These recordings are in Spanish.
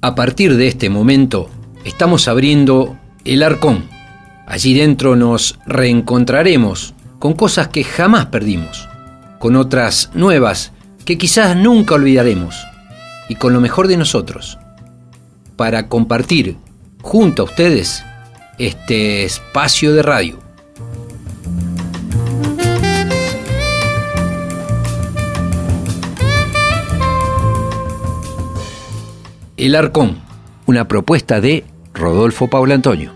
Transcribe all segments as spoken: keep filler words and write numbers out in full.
A partir de este momento, estamos abriendo el Arcón. Allí dentro nos reencontraremos con cosas que jamás perdimos, con otras nuevas que quizás nunca olvidaremos, y con lo mejor de nosotros, para compartir junto a ustedes este espacio de radio. El Arcón, una propuesta de Rodolfo Paulantonio.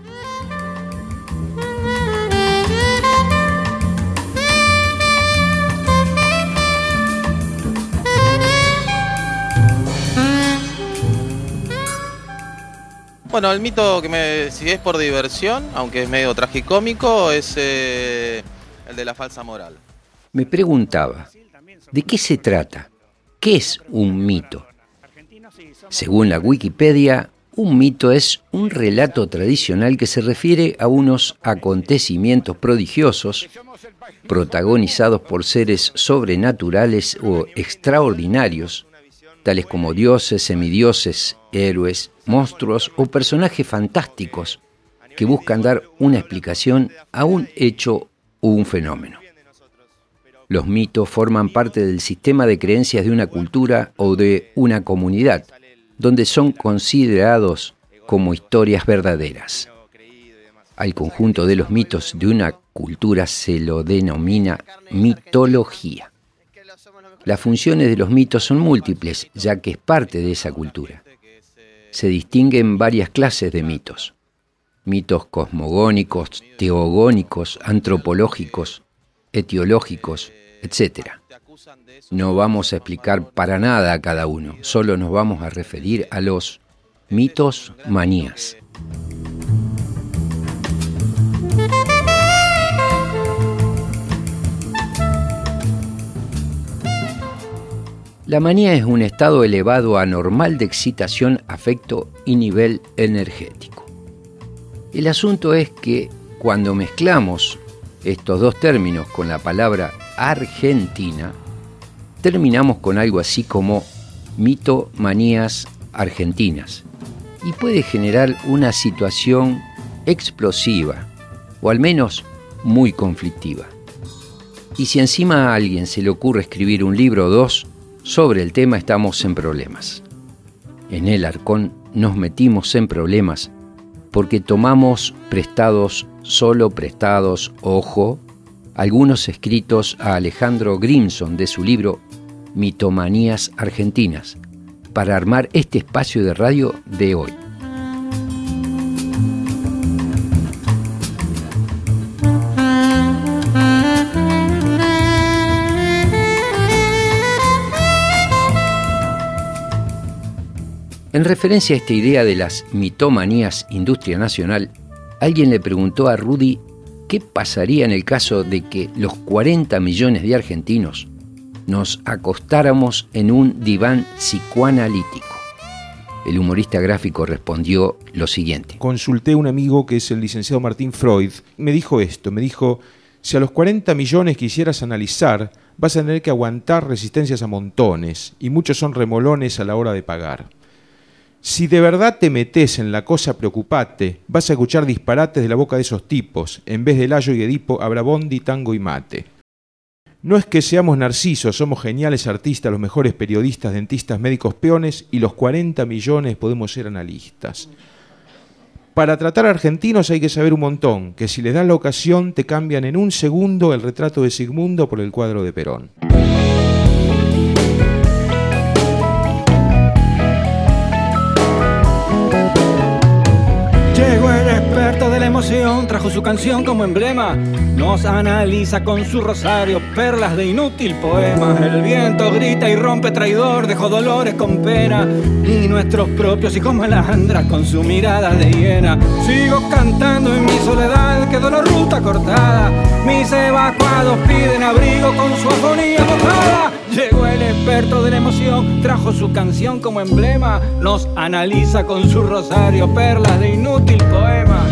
Bueno, el mito que me, si es por diversión, aunque es medio tragicómico, es eh, el de la falsa moral. Me preguntaba, ¿de qué se trata? ¿Qué es un mito? Según la Wikipedia, un mito es un relato tradicional que se refiere a unos acontecimientos prodigiosos protagonizados por seres sobrenaturales o extraordinarios, tales como dioses, semidioses, héroes, monstruos o personajes fantásticos que buscan dar una explicación a un hecho o un fenómeno. Los mitos forman parte del sistema de creencias de una cultura o de una comunidad, donde son considerados como historias verdaderas. Al conjunto de los mitos de una cultura se lo denomina mitología. Las funciones de los mitos son múltiples, ya que es parte de esa cultura. Se distinguen varias clases de mitos: mitos cosmogónicos, teogónicos, antropológicos, etiológicos, etcétera. No vamos a explicar para nada a cada uno, solo nos vamos a referir a los mitos manías. La manía es un estado elevado anormal de excitación, afecto y nivel energético. El asunto es que cuando mezclamos estos dos términos con la palabra Argentina, terminamos con algo así como mitomanías argentinas, y puede generar una situación explosiva, o al menos muy conflictiva. Y si encima a alguien se le ocurre escribir un libro o dos sobre el tema, estamos en problemas. En el Arcón nos metimos en problemas porque tomamos prestados, solo prestados, ojo, algunos escritos a Alejandro Grimson de su libro Mitomanías Argentinas, para armar este espacio de radio de hoy. En referencia a esta idea de las mitomanías industria nacional, alguien le preguntó a Rudy qué pasaría en el caso de que los cuarenta millones de argentinos nos acostáramos en un diván psicoanalítico. El humorista gráfico respondió lo siguiente: consulté a un amigo que es el licenciado Martín Freud. Me dijo esto, me dijo, si a los cuarenta millones quisieras analizar, vas a tener que aguantar resistencias a montones, y muchos son remolones a la hora de pagar. Si de verdad te metes en la cosa, preocupate, vas a escuchar disparates de la boca de esos tipos. En vez de Layo y Edipo habrá bondi, tango y mate. No es que seamos narcisos, somos geniales artistas, los mejores periodistas, dentistas, médicos, peones, y los cuarenta millones podemos ser analistas. Para tratar a argentinos hay que saber un montón, que si les das la ocasión te cambian en un segundo el retrato de Sigmundo por el cuadro de Perón. Llegó el experto de la emoción, trajo su canción como emblema, nos analiza con su rosario, perlas de inútil poema. El viento grita y rompe traidor, dejó dolores con pena, y nuestros propios hijos malandras con su mirada de hiena. Sigo cantando en mi soledad, quedó la ruta cortada, mis evacuados piden abrigo con su afonía mojada. Llegó el experto de la emoción, trajo su canción como emblema, nos analiza con su rosario, perlas de inútil poema.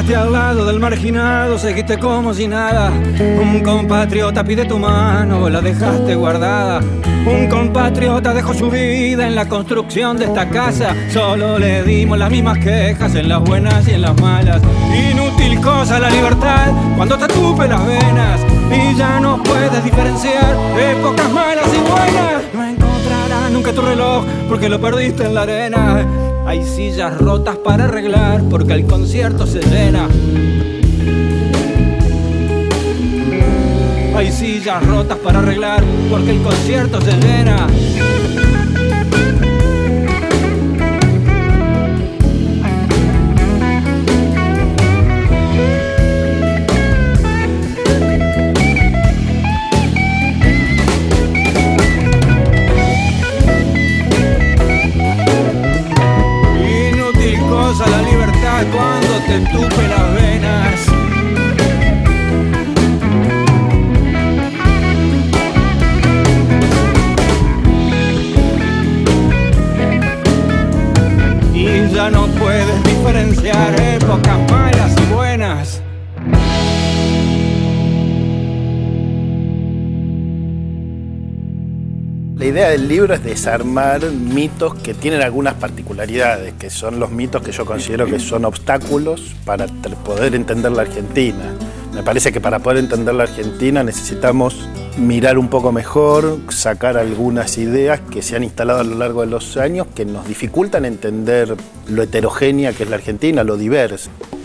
pasaste al lado del marginado, seguiste como si nada. Un compatriota pide tu mano, vos la dejaste guardada. Un compatriota dejó su vida en la construcción de esta casa. Solo le dimos las mismas quejas en las buenas y en las malas. Inútil cosa la libertad cuando te tupe las venas y ya no puedes diferenciar épocas malas y buenas. No encontrarás nunca tu reloj porque lo perdiste en la arena. Hay sillas rotas para arreglar porque el concierto se llena. Hay sillas rotas para arreglar porque el concierto se llena. La libertad cuando te tupe las venas. Y ya no puedes diferenciar épocas malas y buenas. La idea del libro es desarmar mitos que tienen algunas particularidades, que son los mitos que yo considero que son obstáculos para poder entender la Argentina. Me parece que para poder entender la Argentina necesitamos mirar un poco mejor, sacar algunas ideas que se han instalado a lo largo de los años que nos dificultan entender lo heterogénea que es la Argentina, lo diverso.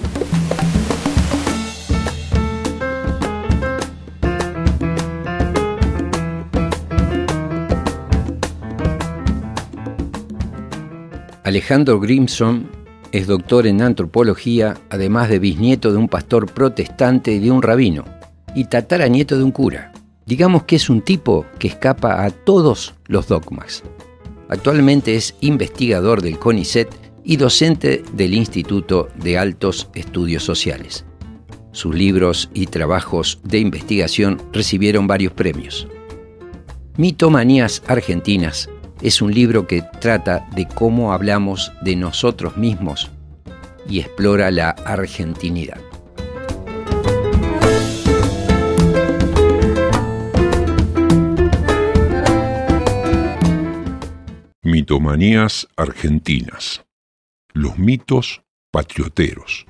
Alejandro Grimson es doctor en antropología, además de bisnieto de un pastor protestante y de un rabino, y tataranieto de un cura. Digamos que es un tipo que escapa a todos los dogmas. Actualmente es investigador del CONICET y docente del Instituto de Altos Estudios Sociales. Sus libros y trabajos de investigación recibieron varios premios. Mitomanías Argentinas es un libro que trata de cómo hablamos de nosotros mismos y explora la argentinidad. Mitomanías Argentinas. Los mitos patrioteros.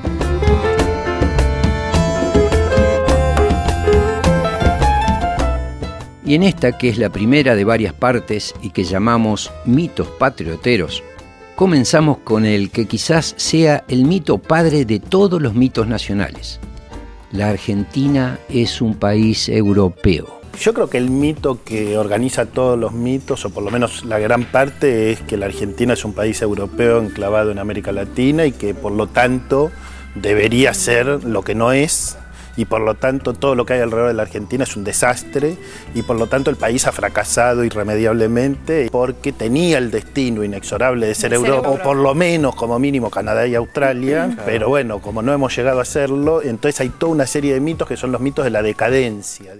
Y en esta, que es la primera de varias partes y que llamamos mitos patrioteros, comenzamos con el que quizás sea el mito padre de todos los mitos nacionales. La Argentina es un país europeo. Yo creo que el mito que organiza todos los mitos, o por lo menos la gran parte, es que la Argentina es un país europeo enclavado en América Latina y que por lo tanto debería ser lo que no es, y por lo tanto todo lo que hay alrededor de la Argentina es un desastre, y por lo tanto el país ha fracasado irremediablemente porque tenía el destino inexorable de ser Europa, o por lo menos como mínimo Canadá y Australia, claro. Pero bueno, como no hemos llegado a hacerlo, entonces hay toda una serie de mitos que son los mitos de la decadencia.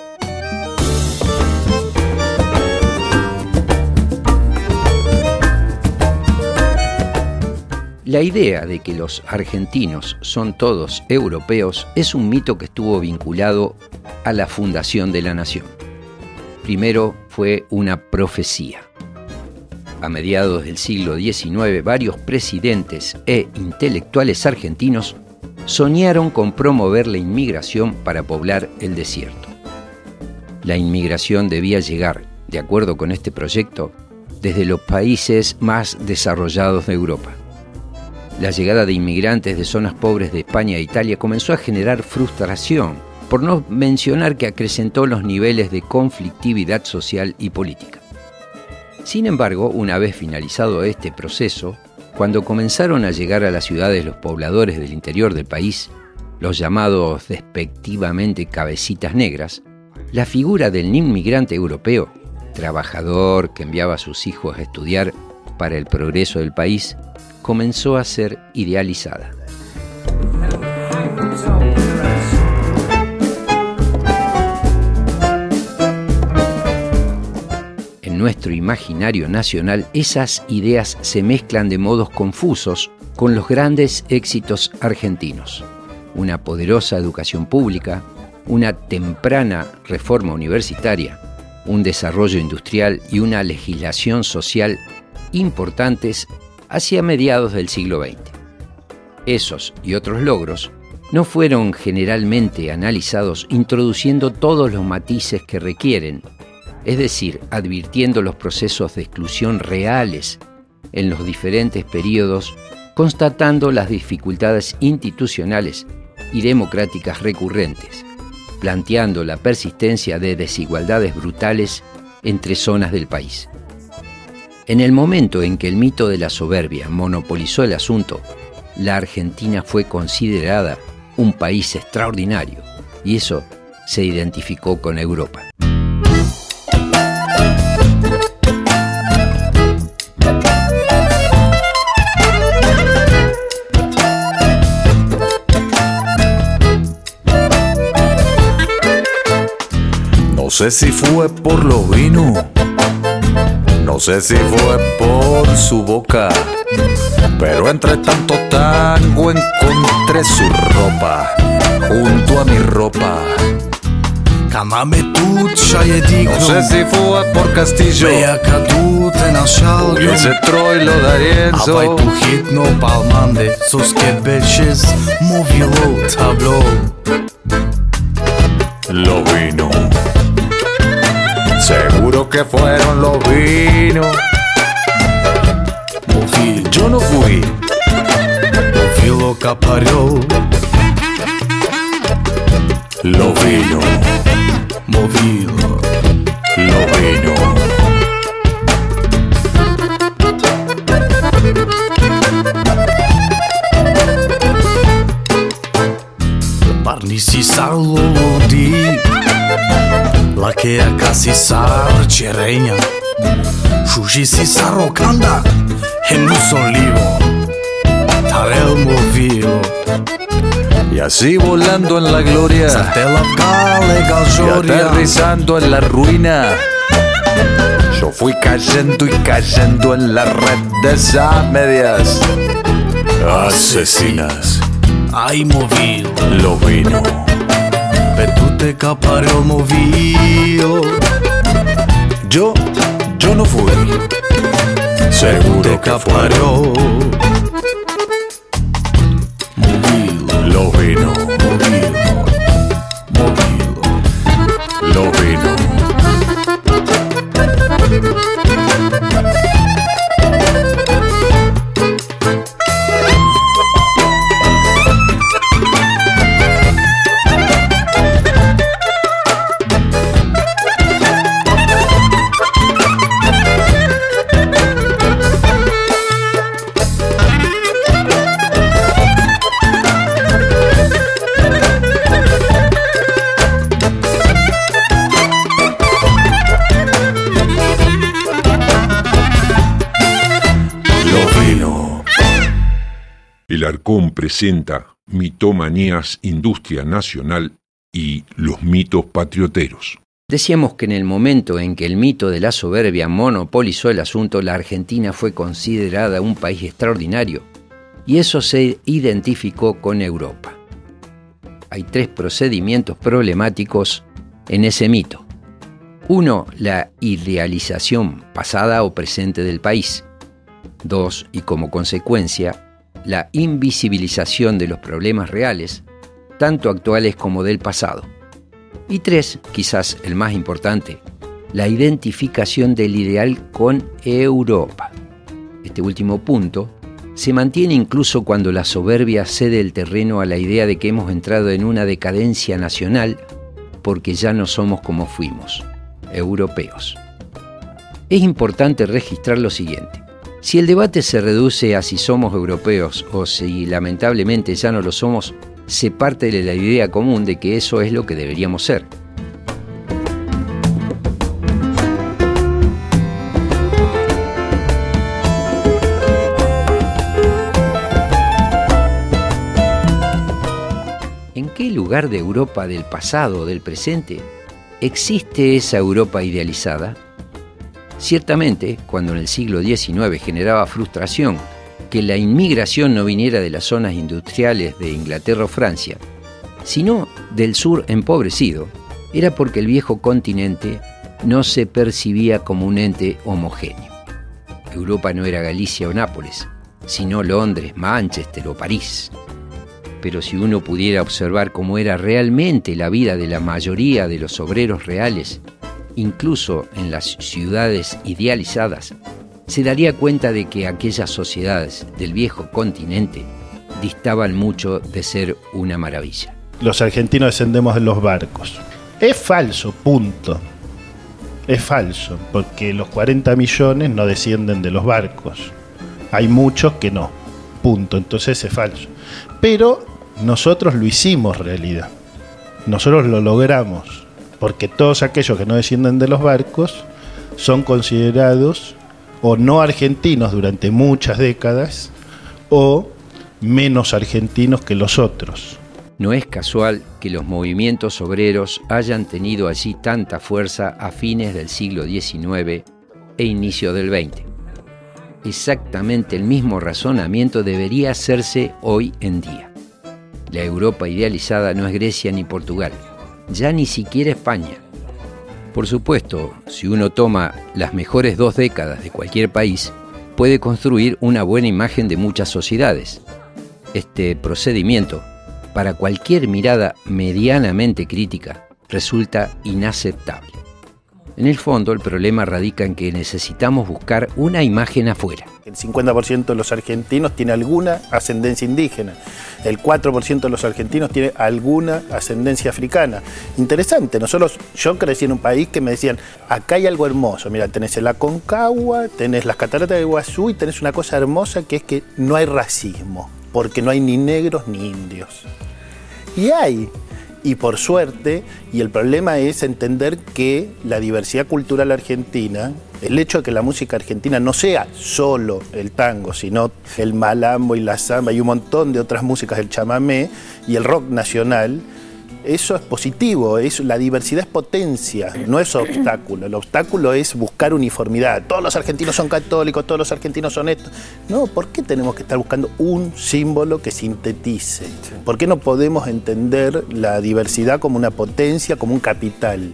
La idea de que los argentinos son todos europeos es un mito que estuvo vinculado a la fundación de la nación. Primero fue una profecía. A mediados del siglo diecinueve, varios presidentes e intelectuales argentinos soñaron con promover la inmigración para poblar el desierto. La inmigración debía llegar, de acuerdo con este proyecto, desde los países más desarrollados de Europa. La llegada de inmigrantes de zonas pobres de España e Italia comenzó a generar frustración, por no mencionar que acrecentó los niveles de conflictividad social y política. Sin embargo, una vez finalizado este proceso, cuando comenzaron a llegar a las ciudades los pobladores del interior del país, los llamados despectivamente cabecitas negras, la figura del inmigrante europeo, trabajador que enviaba a sus hijos a estudiar para el progreso del país, comenzó a ser idealizada. En nuestro imaginario nacional, esas ideas se mezclan de modos confusos con los grandes éxitos argentinos: una poderosa educación pública, una temprana reforma universitaria, un desarrollo industrial y una legislación social importantes hacia mediados del siglo veinte. Esos y otros logros no fueron generalmente analizados introduciendo todos los matices que requieren, es decir, advirtiendo los procesos de exclusión reales en los diferentes períodos, constatando las dificultades institucionales y democráticas recurrentes, planteando la persistencia de desigualdades brutales entre zonas del país. En el momento en que el mito de la soberbia monopolizó el asunto, la Argentina fue considerada un país extraordinario, y eso se identificó con Europa. No sé si fue por los vinos, no sé si fue por su boca, pero entre tanto tango encontré su ropa junto a mi ropa. No sé si fue por Castillo y ese Troilo D'Arienzo. Los vinos, seguro que fueron los vinos. Yo no fui. Lo caparió. Lo vino. Movido. Lo vino. Parnisi saludi. La che a casi sar cereña. Shushi si sarocanda. En un solivo, tareo movido. Y así volando en la gloria, y aterrizando en la ruina, yo fui cayendo y cayendo en la red de esas medias asesinas. Ay, movido, lo vino. Pero te capareo movido. Yo, yo no fui. Seguro que fueron. Movido. Lo vino. Movido. Movido. Lo vino. El Arcón presenta Mitomanías Industria Nacional y los mitos patrioteros. Decíamos que en el momento en que el mito de la soberbia monopolizó el asunto, la Argentina fue considerada un país extraordinario, y eso se identificó con Europa. Hay tres procedimientos problemáticos en ese mito. Uno, la idealización pasada o presente del país. Dos, y como consecuencia, la invisibilización de los problemas reales, tanto actuales como del pasado. Y tres, quizás el más importante, la identificación del ideal con Europa. Este último punto se mantiene incluso cuando la soberbia cede el terreno a la idea de que hemos entrado en una decadencia nacional porque ya no somos como fuimos, europeos. Es importante registrar lo siguiente. Si el debate se reduce a si somos europeos o si lamentablemente ya no lo somos, se parte de la idea común de que eso es lo que deberíamos ser. ¿En qué lugar de Europa del pasado o del presente existe esa Europa idealizada? Ciertamente, cuando en el siglo diecinueve generaba frustración que la inmigración no viniera de las zonas industriales de Inglaterra o Francia, sino del sur empobrecido, era porque el viejo continente no se percibía como un ente homogéneo. Europa no era Galicia o Nápoles, sino Londres, Manchester o París. Pero si uno pudiera observar cómo era realmente la vida de la mayoría de los obreros reales, incluso en las ciudades idealizadas, se daría cuenta de que aquellas sociedades del viejo continente distaban mucho de ser una maravilla. Los argentinos descendemos de los barcos. Es falso, punto. Es falso, porque los cuarenta millones no descienden de los barcos. Hay muchos que no, punto. Entonces es falso. Pero nosotros lo hicimos realidad. Nosotros lo logramos, porque todos aquellos que no descienden de los barcos son considerados o no argentinos durante muchas décadas o menos argentinos que los otros. No es casual que los movimientos obreros hayan tenido allí tanta fuerza a fines del siglo diecinueve e inicio del veinte. Exactamente el mismo razonamiento debería hacerse hoy en día. La Europa idealizada no es Grecia ni Portugal, ya ni siquiera España. Por supuesto, si uno toma las mejores dos décadas de cualquier país, puede construir una buena imagen de muchas sociedades. Este procedimiento, para cualquier mirada medianamente crítica, resulta inaceptable. En el fondo, el problema radica en que necesitamos buscar una imagen afuera. El cincuenta por ciento de los argentinos tiene alguna ascendencia indígena. El cuatro por ciento de los argentinos tiene alguna ascendencia africana. Interesante, nosotros, yo crecí en un país que me decían, acá hay algo hermoso. Mira, tenés el Aconcagua, tenés las cataratas de Iguazú y tenés una cosa hermosa que es que no hay racismo, porque no hay ni negros ni indios. Y hay. Y por suerte, y el problema es entender que la diversidad cultural argentina, el hecho de que la música argentina no sea solo el tango, sino el malambo y la samba y un montón de otras músicas, el chamamé y el rock nacional, eso es positivo, es, la diversidad es potencia, no es obstáculo. El obstáculo es buscar uniformidad. Todos los argentinos son católicos, todos los argentinos son esto. No, ¿por qué tenemos que estar buscando un símbolo que sintetice? ¿Por qué no podemos entender la diversidad como una potencia, como un capital?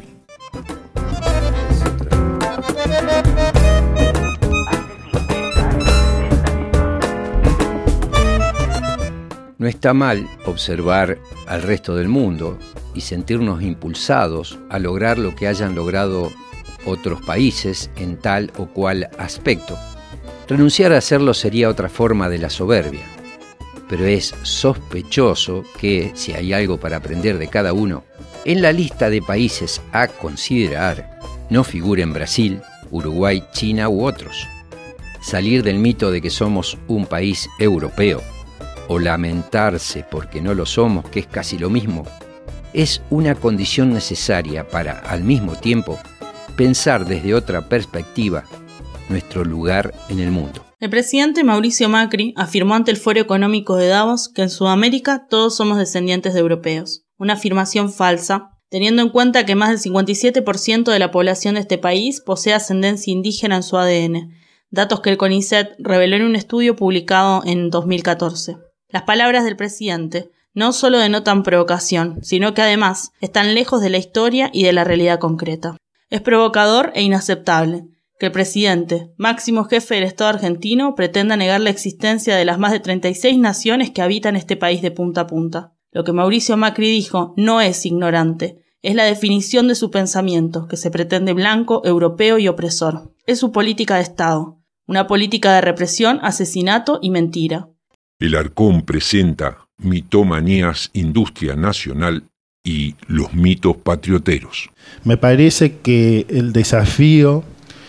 No está mal observar al resto del mundo y sentirnos impulsados a lograr lo que hayan logrado otros países en tal o cual aspecto. Renunciar a hacerlo sería otra forma de la soberbia, pero es sospechoso que, si hay algo para aprender de cada uno, en la lista de países a considerar no figuren Brasil, Uruguay, China u otros. Salir del mito de que somos un país europeo o lamentarse porque no lo somos, que es casi lo mismo, es una condición necesaria para, al mismo tiempo, pensar desde otra perspectiva nuestro lugar en el mundo. El presidente Mauricio Macri afirmó ante el Foro Económico de Davos que en Sudamérica todos somos descendientes de europeos. Una afirmación falsa, teniendo en cuenta que más del cincuenta y siete por ciento de la población de este país posee ascendencia indígena en su A D N, datos que el CONICET reveló en un estudio publicado en dos mil catorce. Las palabras del presidente no solo denotan provocación, sino que además están lejos de la historia y de la realidad concreta. Es provocador e inaceptable que el presidente, máximo jefe del Estado argentino, pretenda negar la existencia de las más de treinta y seis naciones que habitan este país de punta a punta. Lo que Mauricio Macri dijo no es ignorante, es la definición de su pensamiento, que se pretende blanco, europeo y opresor. Es su política de Estado, una política de represión, asesinato y mentira. El Arcón presenta Mitomanías Industria Nacional y los mitos patrioteros. Me parece que el desafío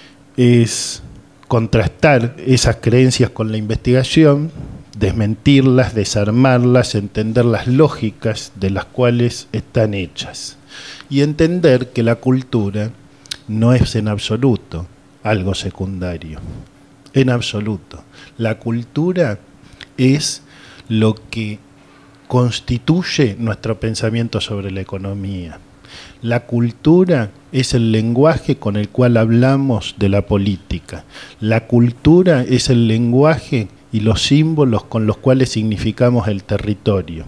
es contrastar esas creencias con la investigación, desmentirlas, desarmarlas, entender las lógicas de las cuales están hechas y entender que la cultura no es en absoluto algo secundario, en absoluto. La cultura es lo que constituye nuestro pensamiento sobre la economía. La cultura es el lenguaje con el cual hablamos de la política. La cultura es el lenguaje y los símbolos con los cuales significamos el territorio.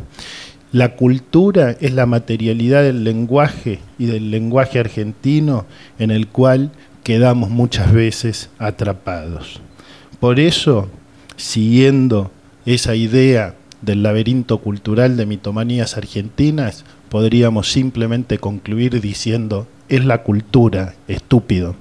La cultura es la materialidad del lenguaje y del lenguaje argentino en el cual quedamos muchas veces atrapados. Por eso, siguiendo esa idea del laberinto cultural de mitomanías argentinas, podríamos simplemente concluir diciendo: es la cultura, estúpido.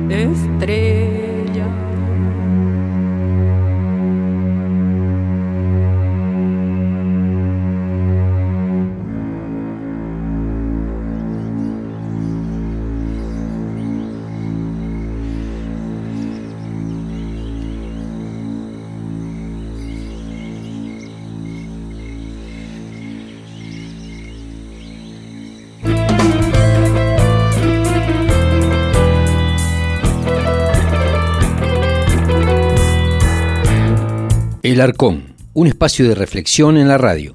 Estrella. El Arcón, un espacio de reflexión en la radio.